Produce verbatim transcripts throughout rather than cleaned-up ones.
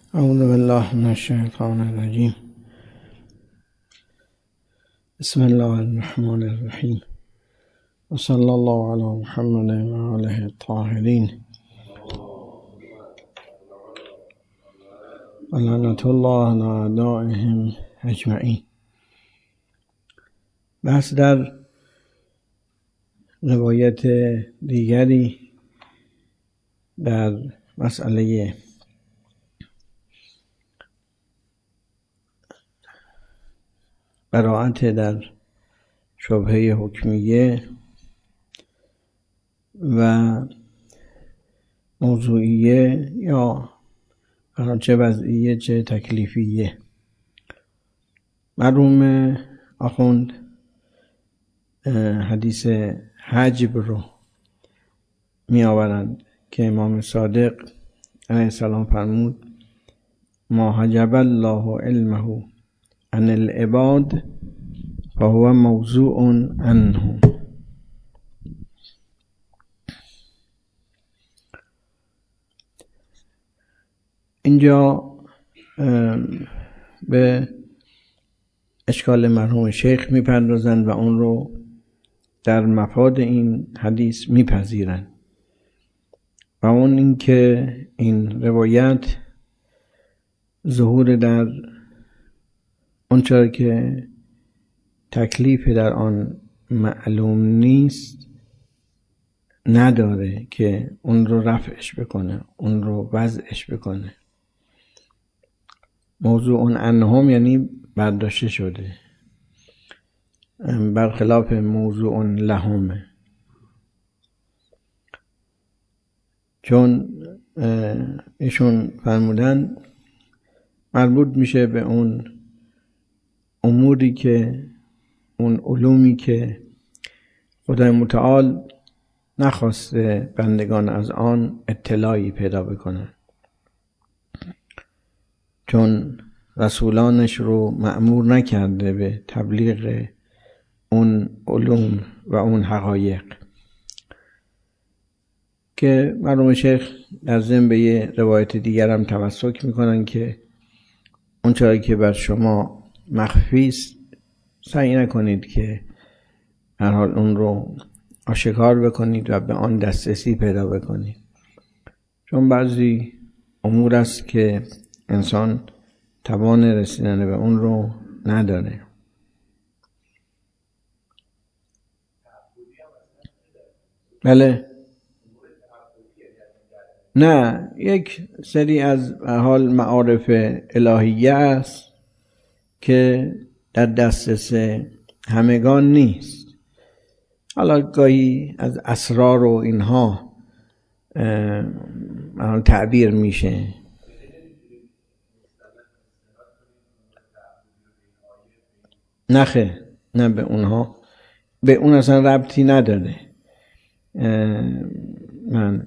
اعوذ بالله من الشیطان الرجیم. بسم الله الرحمن الرحیم و صلی الله علی محمد و آله الطاهرین و لعنت الله علی اعدائهم اجمعین. بحث در روایت دیگری در مسئله براءت در شبهه حکمیه و موضوعیه یا چه وضعیه چه تکلیفیه. مرحوم آخوند حدیث حجب رو می آورند که امام صادق علیه السلام فرمود ما حجب الله علمه عن العباد فهو موضوع عنه. اینجا به اشکال مرحوم شیخ میپردازند و اون رو در مفاد این حدیث میپذیرند و اون این که این روایت ظهور در اون چرا که تکلیف در آن معلوم نیست نداره که اون رو رفعش بکنه، اون رو وضعش بکنه. موضوع عنهم یعنی برداشته شده، برخلاف موضوع لهم، چون ایشون فرمودن مربوط میشه به اون اموری که اون علومی که خدای متعال نخواسته بندگان از آن اطلاعی پیدا بکنن، چون رسولانش رو مأمور نکرده به تبلیغ اون علوم و اون حقایق. که مرحوم شیخ در ضمن به یه روایت دیگر هم تمسک میکنن که اون چرا که بر شما مخفی است سعی نکنید که هر حال اون رو آشکار بکنید و به آن دسترسی پیدا بکنید، چون بعضی امور است که انسان توان رسیدن به اون رو نداره. بله، نه، یک سری از حال معارف الهیه است که در دسترس همگان نیست. حالا گاهی از اسرار و اینها تعبیر میشه. نخه، نه به اونها، به اون اصلا ربطی نداره. من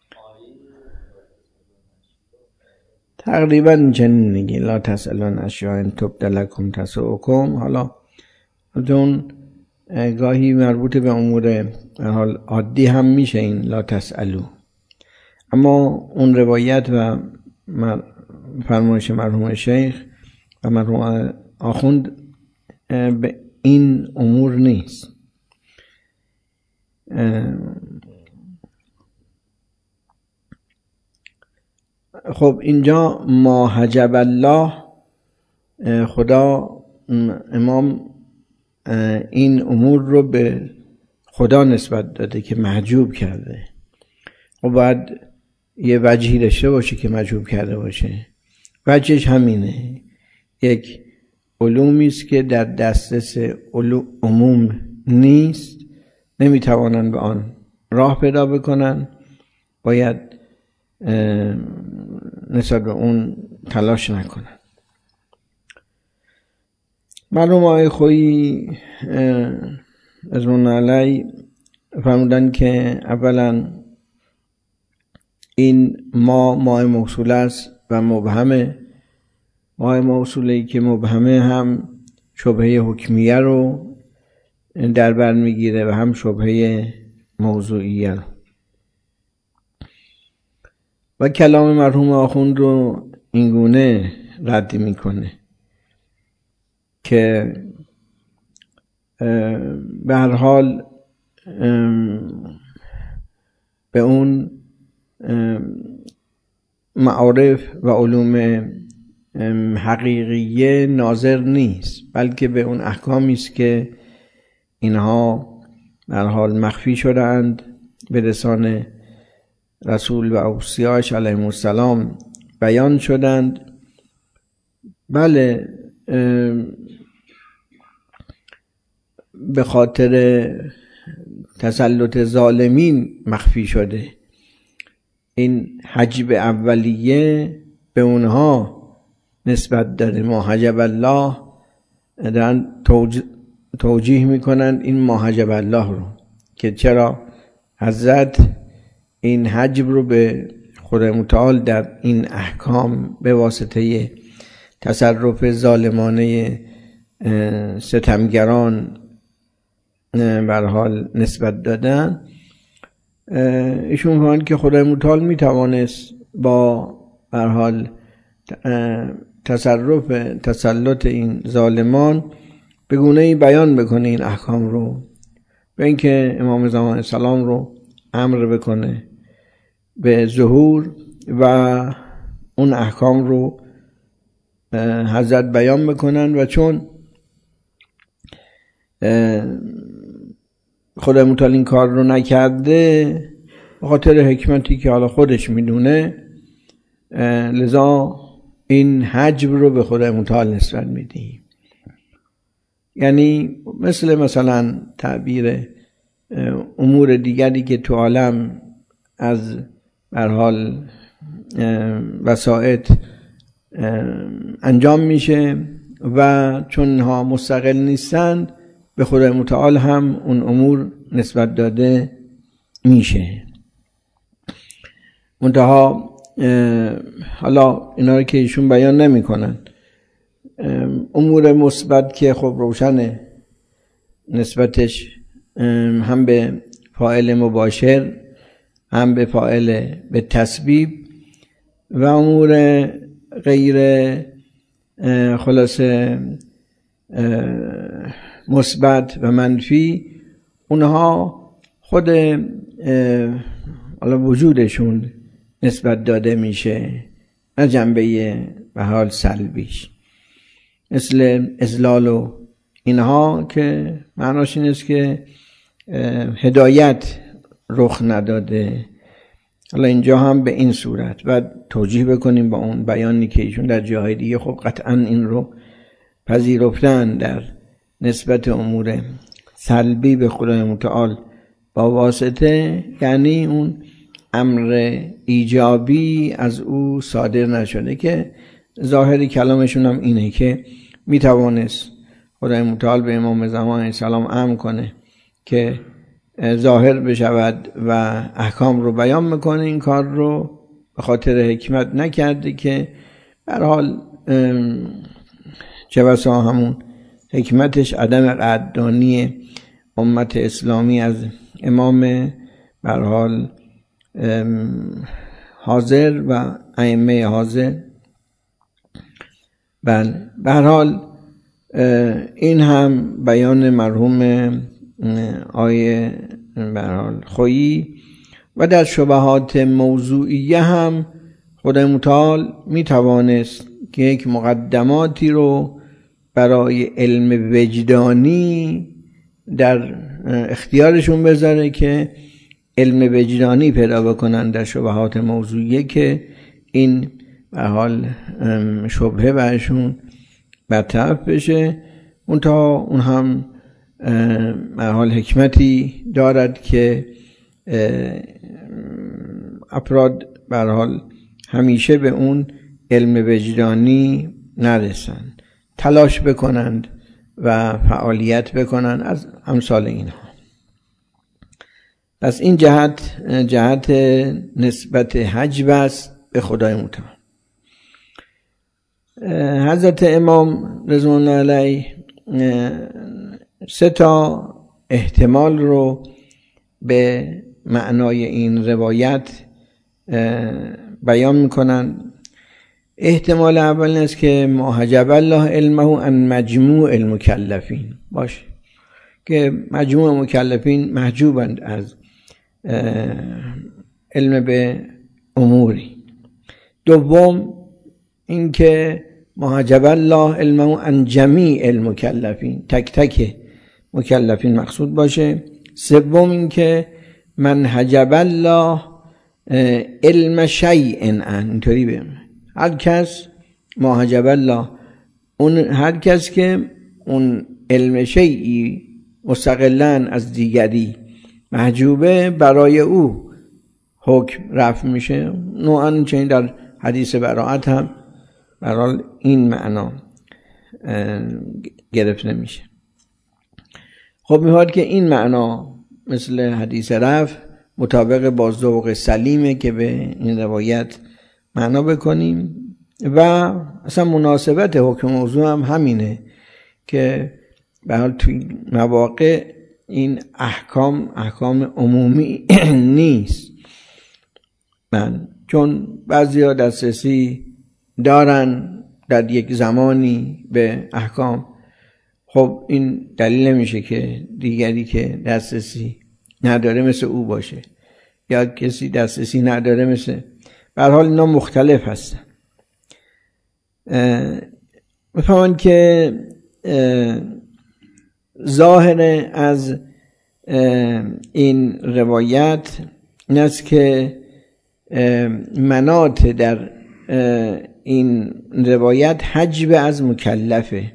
تقریبا چنین میگی لا تسألون اشیاء ان تبد لکم تسؤکم. حالا اون گاهی مربوط به امور حال عادی هم میشه این لا تسألو، اما اون روایت و فرمایش مرحوم شیخ و مرحوم آخوند به این امور نیست. خب اینجا ما حجب الله، خدا، امام این امور رو به خدا نسبت داده که محجوب کرده. و باید یه وجهی داشته باشه که محجوب کرده باشه. وجهش همینه، یک علومی است که در دسترس عموم نیست، نمیتوانن به آن راه پیدا بکنن، باید نسبت به اون تلاش نکنن. معلوم آقای خویی رضوان علی فرمودن که اولا این ما ماه موصول است و مبهمه. ماه موصولی که مبهمه هم شبهه حکمیه رو در بر میگیره و هم شبهه موضوعیه. و کلام مرحوم آخوند رو این گونه رد میکنه که به هر حال به اون معارف و علوم حقیقیه ناظر نیست، بلکه به اون احکامی است که اینها به هر حال مخفی شدند، به لسان رسول و اوصیاش علیهم السلام بیان شدند. بله به خاطر تسلط ظالمین مخفی شده. این حجب اولیه به اونها نسبت داده. ما حجب الله دارن توج... توجیه میکنند این ما حجب الله رو، که چرا حضرت این حجب رو به خدای متعال در این احکام به واسطه تصرف ظالمانه ستمگران به هر حال نسبت دادن. ایشون میگن که خدای متعال میتوانست با به هر حال تصرف تسلط این ظالمان به گونه‌ای بیان بکنه این احکام رو، به اینکه امام زمان السلام رو امر بکنه به ظهور و اون احکام رو حضرت بیان بکنن. و چون خدای متعال این کار رو نکرده، به خاطر حکمتی که حالا خودش میدونه، لذا این حجب رو به خدای متعال نسبت میدیم. یعنی مثل مثلا تعبیر امور دیگری که تو عالم از به هر حال وسائط انجام میشه و چون ها مستقل نیستند، به خدای متعال هم اون امور نسبت داده میشه. منتها حالا اینا رو که ایشون بیان نمی کنن، امور مثبت که خب روشنه نسبتش هم به فاعل مباشر، هم به فاعل به تسبیب، و امور غیر خلاصه مثبت و منفی، اونها خود حالا وجودشون نسبت داده میشه، نه جنبه به حال سلبیش، مثل اضلال و اینها که معناش این است که هدایت رخ نداده. حالا اینجا هم به این صورت و توجیه بکنیم با اون بیانی که ایشون در جاهای دیگه خب قطعا این رو پذیرفتن در نسبت امور سلبی به خدای متعال با واسطه، یعنی اون امر ایجابی از او صادر نشده، که ظاهری کلامشون هم اینه که میتوانست خدای متعال به امام زمان سلام امر کنه که ظاهر بشود و احکام رو بیان میکنه. این کار رو به خاطر حکمت نکرده که به هر حال چه بسا همون حکمتش عدم قدردانی امت اسلامی از امام به هر حال حاضر و ائمه حاضر. بله به هر حال این هم بیان مرحوم آیه به هر حال خویی. و در شبهات موضوعیه هم خدای متعال می توانست که یک مقدماتی رو برای علم وجدانی در اختیارشون بذاره که علم وجدانی پیدا بکنن در شبهات موضوعیه، که این به حال شبهه برشون برطرف بشه. منتها اون هم به حال حکمتی دارد که افراد به حال همیشه به اون علم وجدانی نرسن، تلاش بکنند و فعالیت بکنند از امثال اینها. پس این جهت جهت نسبت حجب است به خدای متعال. حضرت امام رضوان الله علیه سه تا احتمال رو به معنای این روایت بیان میکنن. احتمال اول این است که ما حجب الله علمه عن مجموع المکلفین باشه، که مجموع مکلفین محجوبند از علم به اموری. دوم اینکه ما حجب الله علمه عن جمیع المکلفین، تک تک مکلفین مقصود باشه. سوم اینکه من حجب الله علم شیء عن، اینطوری بگم هر کس ما حجب الله، اون هر کس که اون علم شیئی مستقلاً از دیگری محجوبه، برای او حکم رفع میشه. نوعاً چنین در حدیث براءت هم برای این معنا گرفته میشه. خب می‌خواد که این معنا مثل حدیث رفع مطابق با ذوق سلیمه که به این روایت معنا بکنیم، و اصلا مناسبت حکم موضوع هم همینه که به حال توی مواقع این احکام احکام عمومی نیست، من چون بعضیا دسترسی دارن در یک زمانی به احکام، خب این دلیل نمیشه که دیگری که دسترسی نداره مثل او باشه، یا کسی دسترسی نداره مثل، به هر حال اینا مختلف هستن. میفهمن که ظاهر از این روایت این است که مناط در این روایت حجب از مکلفه،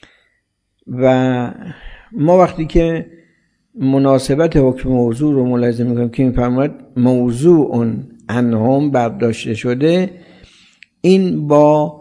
و ما وقتی که مناسبت حکم موضوع رو ملاحظه میکنیم که میفرماید موضوع عنهم برداشته شده، این با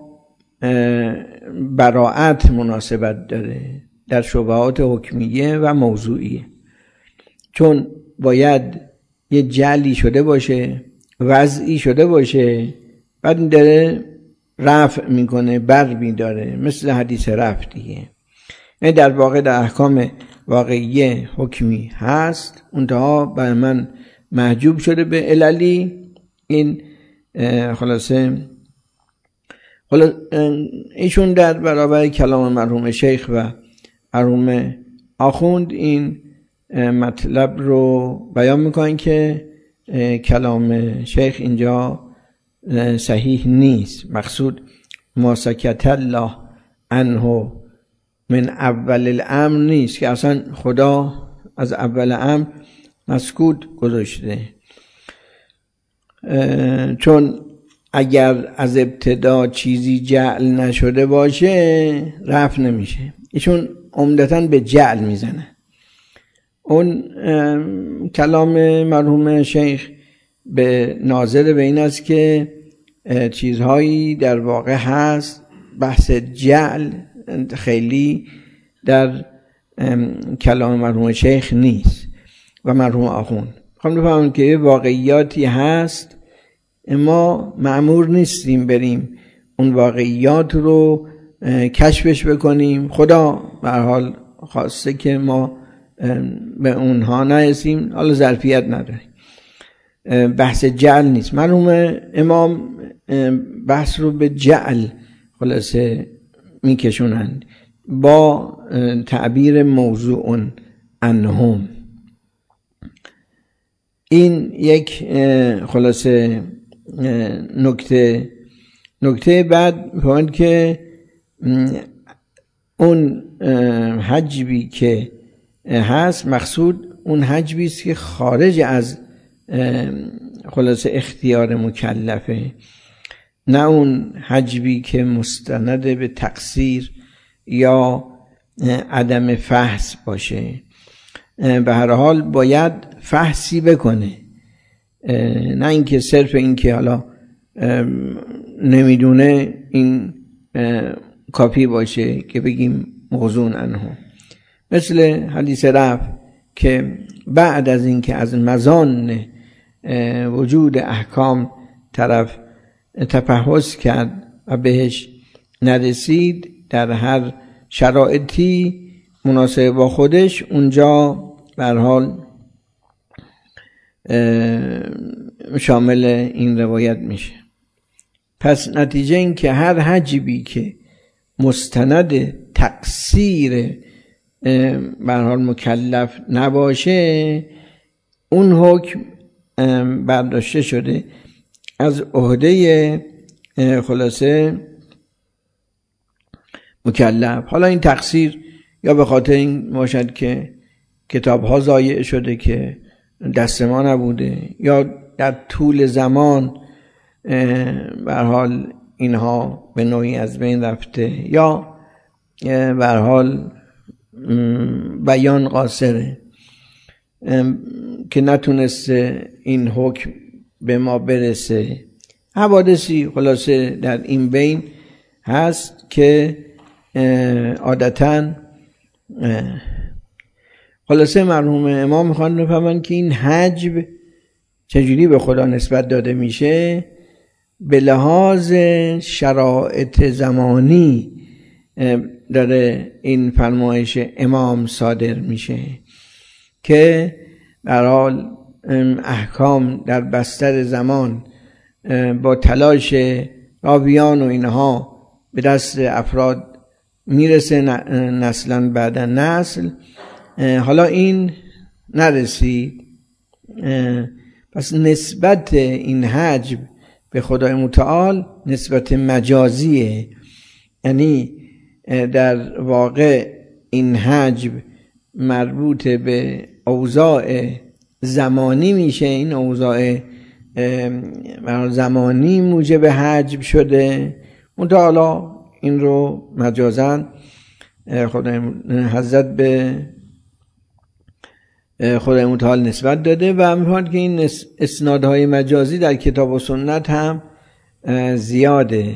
براءت مناسبت داره در شبهات حکمیه و موضوعیه، چون باید یه جعلی شده باشه، وضعی شده باشه، بعد داره رفع میکنه، بر میداره، مثل حدیث رفع دیگه. این در واقع در احکام واقعیه حکمی هست، اونتها بر من محجوب شده به عللی. این خلاصه خلاص ایشون در برابر کلام مرحوم شیخ و مرحوم آخوند این مطلب رو بیان میکنن که کلام شیخ اینجا صحیح نیست. مقصود ما سکت الله عنه من اول الامر نیست، که اصلا خدا از اول امر مسکوت گذاشته، چون اگر از ابتدا چیزی جعل نشده باشه رفع نمیشه. ایشون عمدتاً به جعل میزنه. اون کلام مرحوم شیخ به ناظر به این است که چیزهایی در واقع هست، بحث جعل خیلی در کلام مرحوم شیخ نیست و مرحوم آخوند. خواهم بفهمون که واقعیاتی هست، ما مأمور نیستیم بریم اون واقعیات رو کشفش بکنیم. خدا به هر حال خواسته که ما به اونها نرسیم، حالا ظرفیت نداریم. بحث جعل نیست. مرحوم امام بحث رو به جعل خلاصه میکشونند با تعبیر موضوع عنهم. این یک خلاصه نکته نکته بعد میگن که اون حجبی که هست مقصود اون حجبی است که خارج از خلاصه اختیار مکلفه، نه اون حجبی که مستند به تقصیر یا عدم فحص باشه. به هر حال باید فحصی بکنه، نه اینکه صرف اینکه حالا نمیدونه این کافی باشه که بگیم موضوع عنه. مثل حدیث رفع که بعد از اینکه از مزان وجود احکام طرف تفحص کرد و بهش نرسید، در هر شرایطی مناسب با خودش اونجا به هر حال شامل این روایت میشه. پس نتیجه این که هر حجبی که مستند تقصیر به هر حال مکلف نباشه اون حکم برداشته شده از عهده خلاصه مکلف. حالا این تقصیر یا به خاطر این باشد که کتاب ها ضایع شده که دست ما نبوده، یا در طول زمان به هر حال اینها به نوعی از بین رفته، یا به هر حال بیان قاصره که نتونسته این حکم به ما برسه. حوادثی خلاصه در این بین هست که عادتاً خلاصه مرحوم امام میخوان بفهمن که این حجب چجوری به خدا نسبت داده میشه. به لحاظ شرایط زمانی داره این فرمایش امام صادر میشه که در حال احکام در بستر زمان با تلاش راویان و اینها به دست افراد میرسه، نسلا بعد نسل. حالا این نرسید، پس نسبت این حجب به خدای متعال نسبت مجازیه، یعنی در واقع این حجب مربوط به اوضاع زمانی میشه. این اوضاع زمانی موجب حجب شده، منتها حالا این رو مجازاً خدای حضرت به خدای متعال نسبت داده و می‌خواد که این اسنادهای مجازی در کتاب و سنت هم زیاده.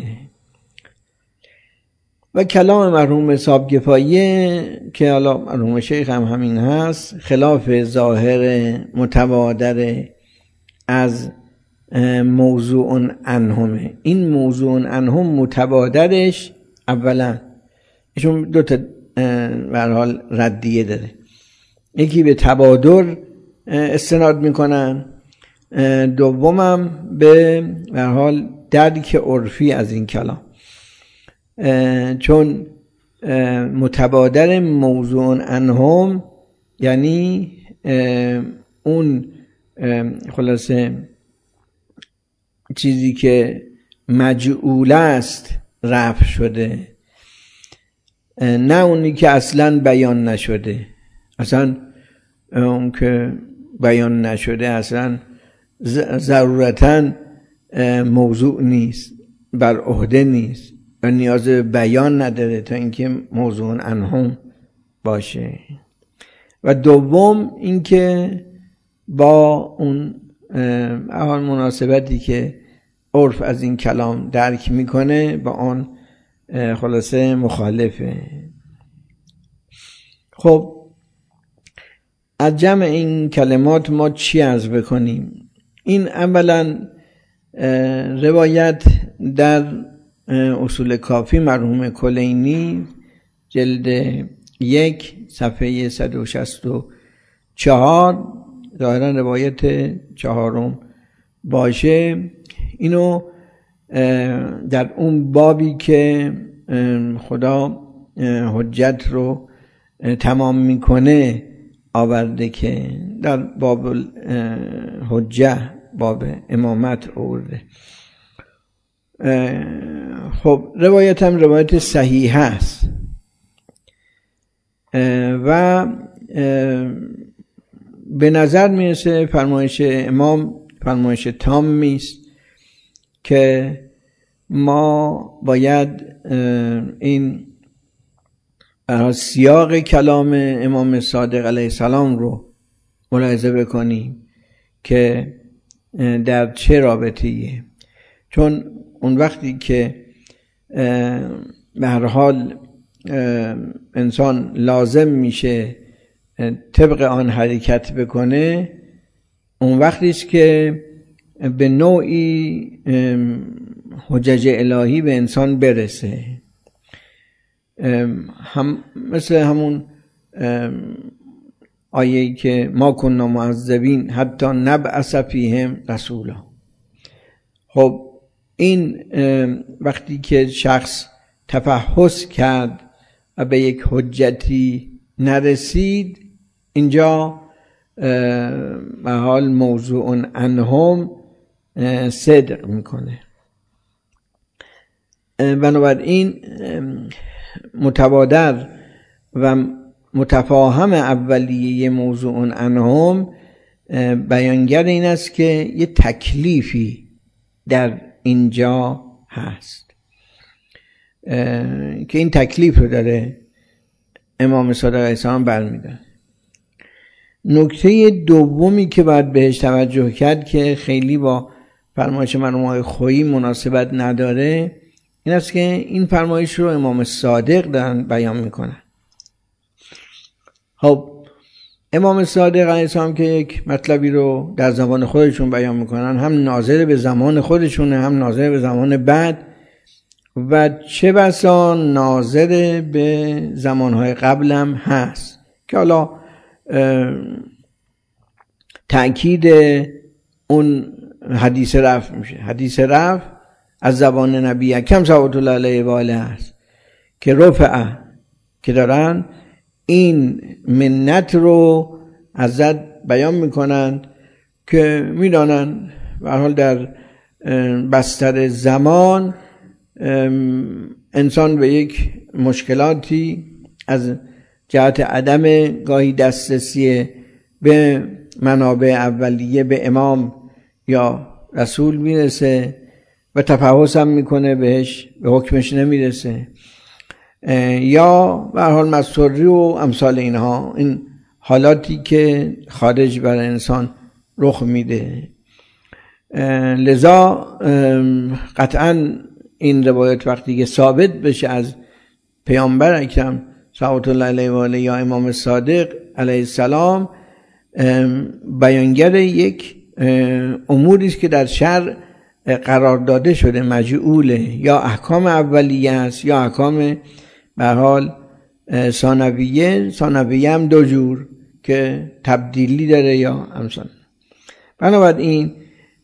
و کلام مرحوم صاحبگفاییه که حالا مرحوم شیخ هم همین هست، خلاف ظاهر متبادر از موضوع عنهمه. این موضوع عنهم متبادرش اولا ایشون دو تا به هر حال ردیه داره، یکی به تبادر استناد میکنن، دومم به هر حال درک عرفی از این کلام. چون متبادر موضوع عنهم یعنی اون خلاصه چیزی که مجعول است رفع شده، نه اونی که اصلا بیان نشده. اصلا اون که بیان نشده اصلا ضرورتاً موضوع نیست، بر عهده نیست و نیاز به بیان نداره تا اینکه موضوع عنهم باشه. و دوم اینکه با اون اول مناسبتی که عرف از این کلام درک میکنه با آن خلاصه مخالفه. خب از جمع این کلمات ما چی عرض بکنیم؟ این اولا روایت در اصول کافی مرحوم کلینی جلد یک صفحه صد و شصت و چهار ظاهرا روایت چهارم باشه، اینو در اون بابی که خدا حجت رو تمام میکنه آورده که در باب حجه، باب امامت آورده. خب روایت هم روایت صحیح است و به نظر میرسه فرمایش امام فرمایش تامی است که ما باید این سیاق کلام امام صادق علیه السلام رو ملاحظه بکنیم که در چه رابطه‌ایه. چون اون وقتی که به هر حال انسان لازم میشه طبق آن حرکت بکنه، اون وقتی است که به نوعی حجج الهی به انسان برسه. هم مثل همون آیه‌ای که ما کنا معذبین حتی نبعث فیهم رسولا. خب این وقتی که شخص تفحص کرد و به یک حجتی نرسید، اینجا به حال موضوع عنهم صدق میکنه. بنابراین متبادر و متفاهم اولیه موضوع عنهم بیانگر این است که یه تکلیفی در اینجا هست که این تکلیف رو داره امام صادق علیه السلام برمی‌داره. نکته دومی که باید بهش توجه کرد که خیلی با فرمایش مرحوم خویی مناسبت نداره، این است که این فرمایش رو امام صادق دارن بیان میکنن. خب امام صادق علیه السلام که یک مطلبی رو در زمان خودشون بیان میکنن، هم ناظر به زمان خودشونه، هم ناظر به زمان بعد و چه بسا ناظر به زمانهای قبل هم هست که حالا تأکید اون حدیث رفع میشه. حدیث رفع از زبان نبی اکرم صلوات الله علیه و آله هست که رفع که دارن این منت رو ازت بیان میکنن که میدانن به هر حال در بستر زمان انسان به یک مشکلاتی از جهت عدم گاهی دسترسی به منابع اولیه به امام یا رسول میرسه و تفحص هم میکنه، بهش به حکمش نمیرسه، یا به هر حال مضطری و امثال اینها، این حالاتی که خارج بر انسان رخ میده. لذا قطعا این روایت وقتی که ثابت بشه از پیامبر اکرم صلوات الله علیه و آله یا امام صادق علیه السلام، بیانگر یک اموری است که در شرع قرار داده شده، مجعوله، یا احکام اولیه است یا احکام به هر حال ثانویه. ثانویه هم دو جور که تبدیلی داره یا امثال. بنابراین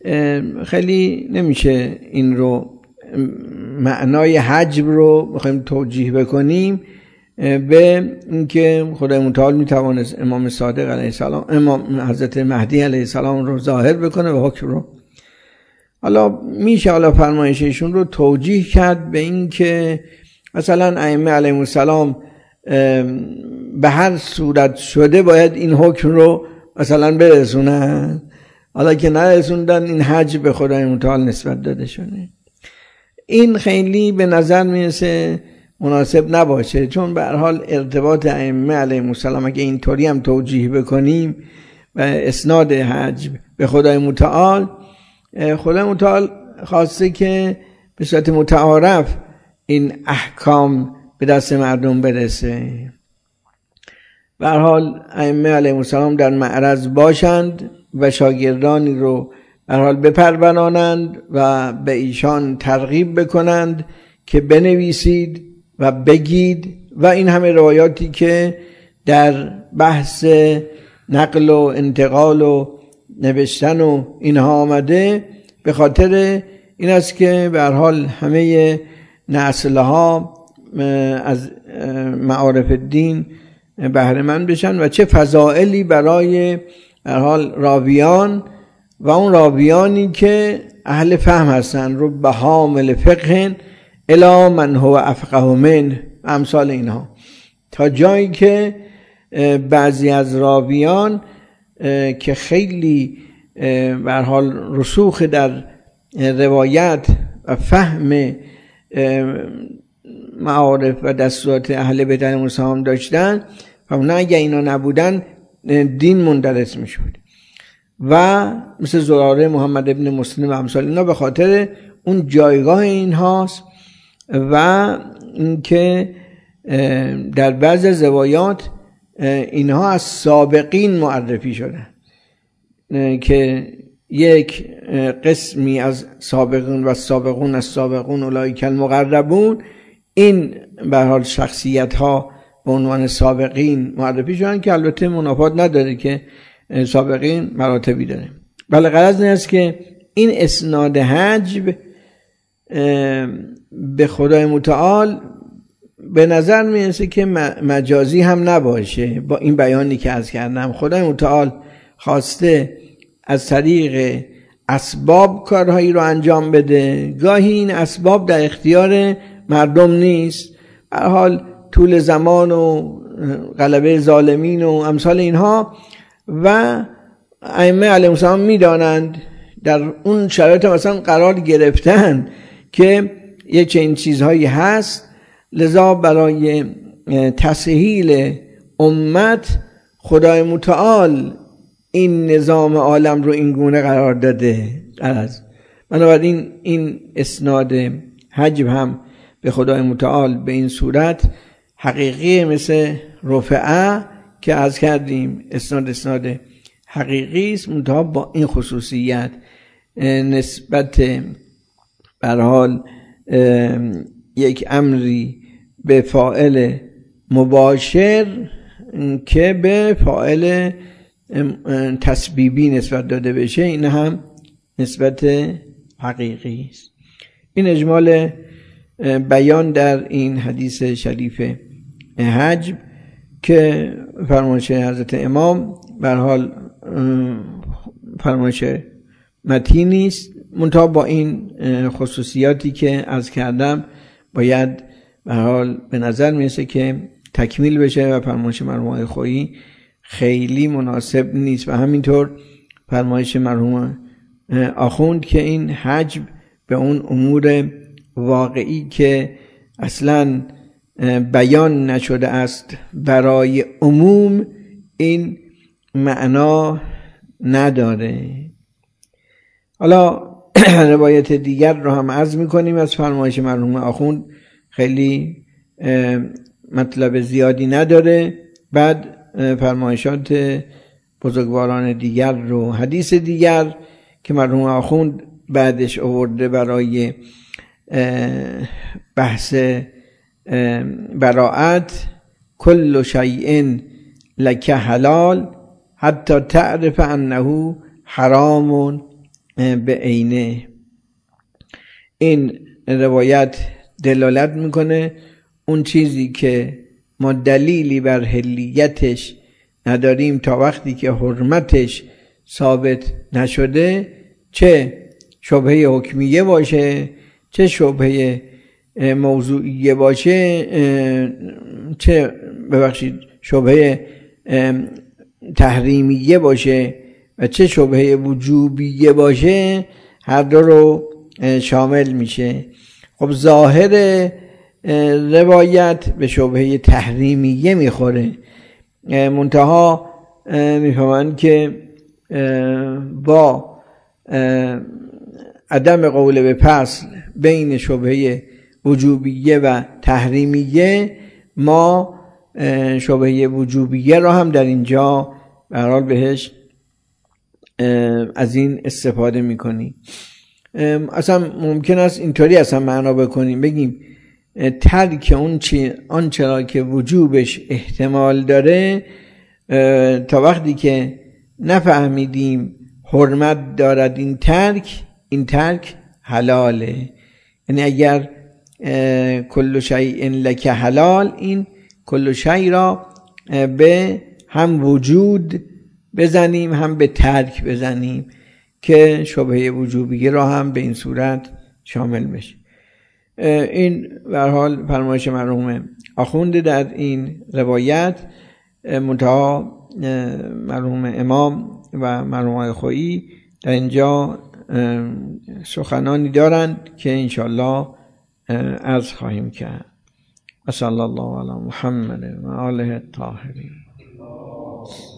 خیلی نمیشه این رو معنای حجب رو بخوایم توجیه بکنیم به اینکه خدای متعال میتوانست امام صادق علیه السلام، امام حضرت مهدی علیه السلام رو ظاهر بکنه و حکم رو. حالا میشه حالا فرمایششون رو توجیه کرد به این که مثلا ائمه علیهم السلام به هر صورت شده باید این حکم رو مثلا برسونن، حالا که نرسوندن این حج به خدای متعال نسبت داده شده. این خیلی به نظر میرسه مناسب نباشه، چون به هر حال ارتباط ائمه علیهم السلام اگه اینطوری هم توجیه بکنیم و اسناد حج به خدای متعال، خدای متعال خواسته که به صورت متعارف این احکام به دست مردم برسه. به هر حال ائمه علیهم السلام در معرض باشند و شاگردانی رو به هر حال بپرورانند و به ایشان ترغیب بکنند که بنویسید و بگید، و این همه روایاتی که در بحث نقل و انتقال و نوشتن و اینها آمده به خاطر این است که به هر حال همه نسل‌ها از معارف الدین بهره مند بشن و چه فضائلی برای به هر حال راویان و اون راویانی که اهل فهم هستن رو به حامل فقه الی من هو افقه من، امثال اینها، تا جایی که بعضی از راویان که خیلی به هر حال رسوخ در روایت و فهم معارف و دستورات اهل بیت علیهم السلام داشتن و اونا اگه اینا نبودن دین مندرس میشد، و مثل زراره محمد ابن مسلم و امثال اینا به خاطر اون جایگاه اینهاست و اینکه در بعض از روایات اینها از سابقین معرفی شدن که یک قسمی از سابقون و سابقون از سابقون اولئک المقربون، این به هر حال شخصیت ها به عنوان سابقین معرفی شدن که البته منافات نداره که سابقین مراتبی داره. بله غرض این است که این اسناد حجب به خدای متعال به نظر میرسه که مجازی هم نباشه. با این بیانی که عرض کردم خدای متعال خواسته از طریق اسباب کارهایی رو انجام بده، گاهی این اسباب در اختیار مردم نیست، به هر حال طول زمان و غلبه ظالمین و امثال اینها، و ائمه علیهم السلام میدانند در اون شرایط مثلا قرار گرفتن که یه چنین چیزهایی هست، لذا برای تسهیل امت خدای متعال این نظام عالم رو این گونه قرار داده. از بنابراین این اسناد حجب هم به خدای متعال به این صورت حقیقی مثل رفعه که عرض کردیم اسناد اسناد حقیقی است، منتها با این خصوصیت نسبت به هر حال یک امری به فاعل مباشر که به فاعل تسبیبی نسبت داده بشه، این هم نسبت حقیقی است. این اجمال بیان در این حدیث شریف حجب که فرمایش حضرت امام به هر حال فرمایش متینی است، منتها با این خصوصیاتی که عرض کردم باید به هر حال به نظر میرسه که تکمیل بشه و فرمایش مرحوم آقای خویی خیلی مناسب نیست. و همینطور فرمایش مرحوم آخوند که این حجب به اون امور واقعی که اصلا بیان نشده است برای عموم این معنا نداره. حالا روایت دیگر رو هم عرض میکنیم از فرمایش مرحوم آخوند، خیلی مطلب زیادی نداره. بعد فرمایشات بزرگواران دیگر رو، حدیث دیگر که مرحوم آخوند بعدش آورده برای بحث براءت، کل شیء لک حلال حتی تعرف انه حرام بعینه. این روایت دلالت میکنه اون چیزی که ما دلیلی بر حلیتش نداریم تا وقتی که حرمتش ثابت نشده، چه شبهه حکمیه باشه چه شبهه موضوعیه باشه، چه ببخشید شبهه تحریمیه باشه و چه شبهه وجوبیه باشه، هر دو رو شامل میشه. خب ظاهر روایت به شبهه تحریمیه میخوره، منتها میفهمن که با عدم قول به فصل بین شبهه وجوبیه و تحریمیه، ما شبهه وجوبیه را هم در اینجا به هر حال بهش از این استفاده میکنیم. اصلا ممکن است اینطوری اصلا معنا بکنیم، بگیم ترک اون چی آن چرا که وجوبش احتمال داره، تا وقتی که نفهمیدیم حرمت دارد این ترک، این ترک حلاله. یعنی اگر کل شیء لک حلال، این کل شیء را به هم وجود بزنیم هم به ترک بزنیم که شبهه وجوبیه را هم به این صورت شامل بشه. این به هر حال فرمایش مرحوم آخوند در این روایت، منتها مرحوم امام و مرحوم آقای خویی در اینجا سخنانی دارند که انشاءالله عرض خواهیم کرد. صلی الله علی محمد و آله الطاهرین.